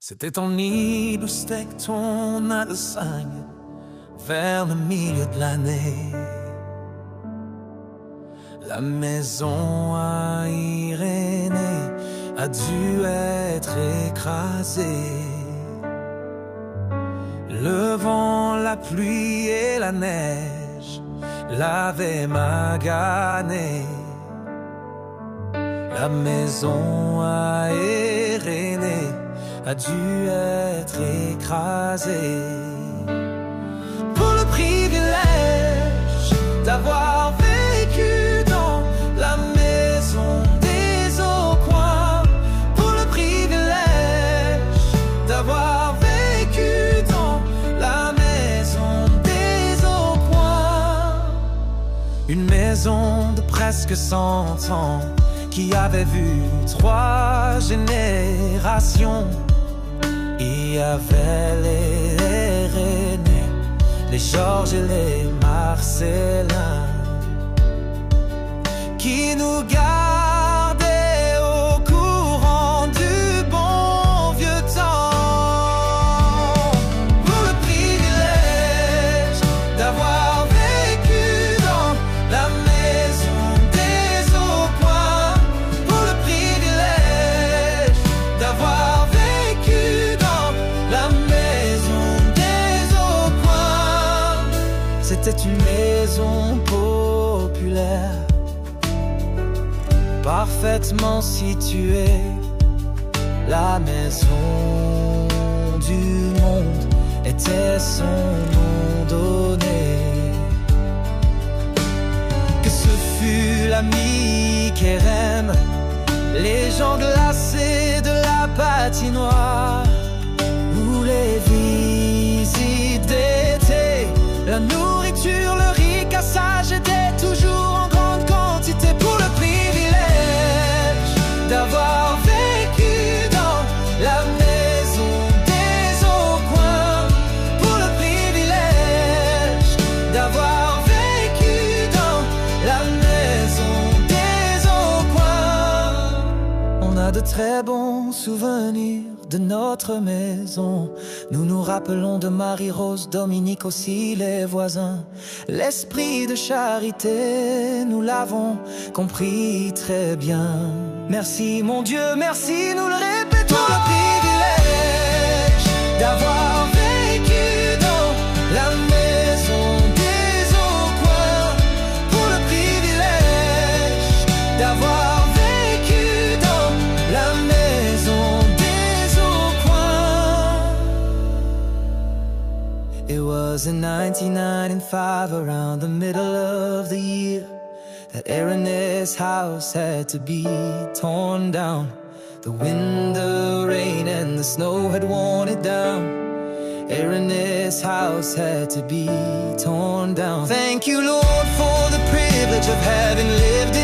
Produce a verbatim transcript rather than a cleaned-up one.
C'était ton nid d'où steak ton cinq vers le milieu de l'année. La maison à Irénée a dû être écrasée. Le vent, la pluie et la neige l'avaient magané. La maison à Irénée a dû être écrasée. Pour le privilège d'avoir vécu dans la maison des au coin, pour le privilège d'avoir vécu dans la maison des au coin, une maison de presque cent ans qui avait vu trois générations. Il y avait les René, les Georges et les Marcellin qui nous gardaient au courant du bon vieux temps. Pour le privilège d'avoir vécu dans la maison des au coin, pour le privilège d'avoir vécu dans la maison des au coin. C'était une maison populaire, parfaitement située, la maison du monde était son nom donné. Que ce fut l'ami Kérem, les gens glacés de la patinoire, ou les visites d'été, la nourriture, le riz cassage était toujours en grande quantité. Pour le privilège d'avoir vécu dans la maison des au coin, pour le privilège d'avoir vécu dans la maison des au coin. On a de très bons souvenirs de notre maison. Nous nous rappelons de Marie-Rose, Dominique aussi, les voisins. L'esprit de charité, nous l'avons compris très bien. Merci mon Dieu, merci, nous le répétons. Pour le privilège d'avoir vécu dans la maison des au coin, pour le privilège d'avoir vécu dans la maison des au coin. It was in nineteen ninety-five, around the middle of the year, that Aaron's house had to be torn down. The wind, the rain, and the snow had worn it down. Aaron's house had to be torn down. Thank you, Lord, for the privilege of having lived in